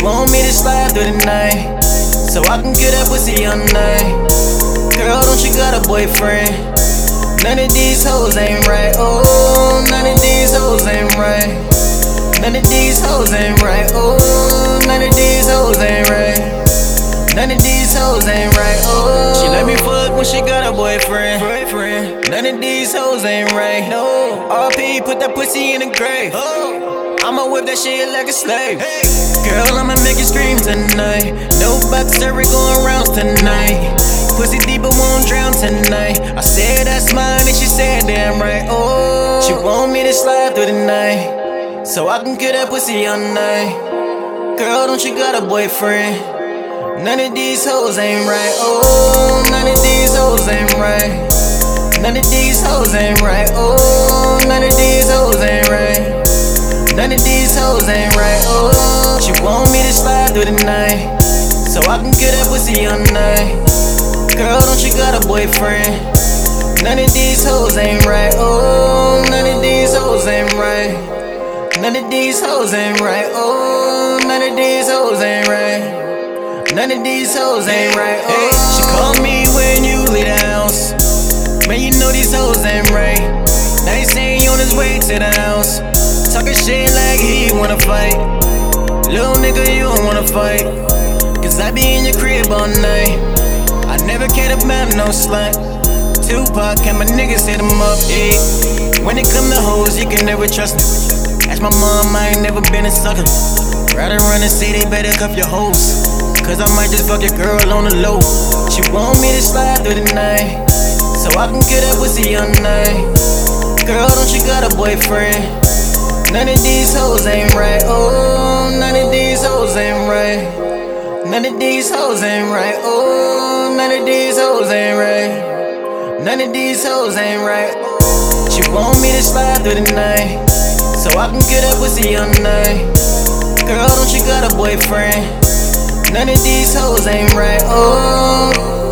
want me to slide through the night, so I can get that pussy all night. Girl, don't you got a boyfriend? None of these hoes ain't right. Oh, none of these hoes ain't right. None of these hoes ain't right. Oh, none of these hoes ain't right. None of these hoes ain't right. Oh, she let me fuck when she got a boyfriend. None of these hoes ain't right. No, RP, put that pussy in the grave. Oh, I'ma whip that shit like a slave. Hey. Girl, I'ma make you scream tonight. No box circuit going round tonight. Pussy deep but won't drown tonight. I said that's mine and she said damn right. Oh, she want me to slide through the night, so I can get that pussy all night. Girl, don't you got a boyfriend? None of these hoes ain't right. Oh, none of these hoes ain't right. None of these hoes ain't right. Oh, none of these hoes ain't right. None of these hoes ain't right. Oh, she want me to slide through the night, so I can get that pussy all night. Girl, don't you got a boyfriend? None of these hoes ain't right. Oh, none of these hoes ain't right. None of these hoes ain't right. Oh, none of these hoes ain't right. None of these hoes ain't right. Oh, she call me when you leave the house. Man, you know these hoes ain't right. Now he say he on his way to the house, talking shit like he wanna fight. Little nigga, you don't wanna fight, cause I be in your crib all night. I never cared about no slut. Tupac and my niggas hit 'em up, yeah. When it come to hoes, you can never trust them. Ask my mom, I ain't never been a sucker. Ride around the city, better cuff your hoes, cause I might just fuck your girl on the low. She want me to slide through the night, so I can get that pussy all night. Girl, don't you got a boyfriend? None of these hoes ain't right. Oh, none of these hoes ain't right. None of these hoes ain't right. Oh, none of these hoes ain't right. None of these hoes ain't right. She want me to slide through the night, so I can get that pussy all night. Girl, don't you got a boyfriend? None of these hoes ain't right. Oh.